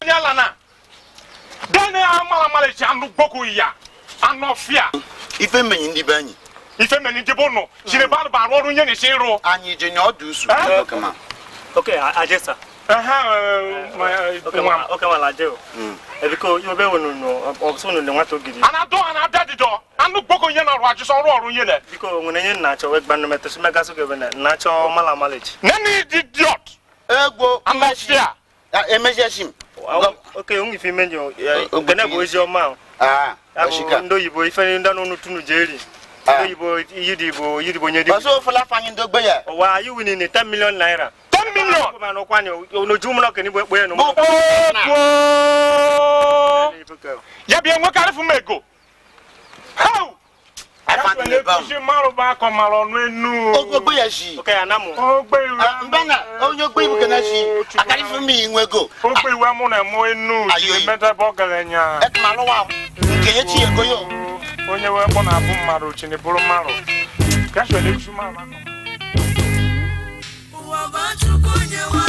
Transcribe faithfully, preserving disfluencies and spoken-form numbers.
Yalana. Then amala mala jandu boku ya. Anofia. Ife menyi ndi banyi. Ife menyi ndi bono. Jire ba ba ro nye ne shiro. Anyi je nyo dusu. Come on. Okay, Ajesa. Aha, my okay, okay, well, I do. Because you be no no, also no want to give you. And I don't and I daddy do. Anu boku ye na ro just ro ro ye le. Because when you natural work band meto so mega so given natural mala knowledge. Nani idiot. Ego, Amashia. E measure him. Okay, only if you mean you, gonna go is your mouth. Ah, Ashika. Ndo yibo if any don't know to no jerry. Ndo yibo yidibo yidibo nyedi. So for la fanying dog bear. Why are you winning ten million naira? ten million. No kwani no jumla ke ni boye no. Ya bien mo kare fu mego. How? I can't live Push maro ba ko maro no enu. Ogo bear shi. Okay, anamu. Ogbe iwe. Mbana, onyo gbe ibu kana shi. Akari fu mi nwego. Ogbe iwe mo na mo enu. Ti meta bogalenya. Ek malo wa. Nke ye chi ego yo. Onye we mo na bu maro chi ni buru maro. Ka so le chu maro. Wa ba chu ko nye wa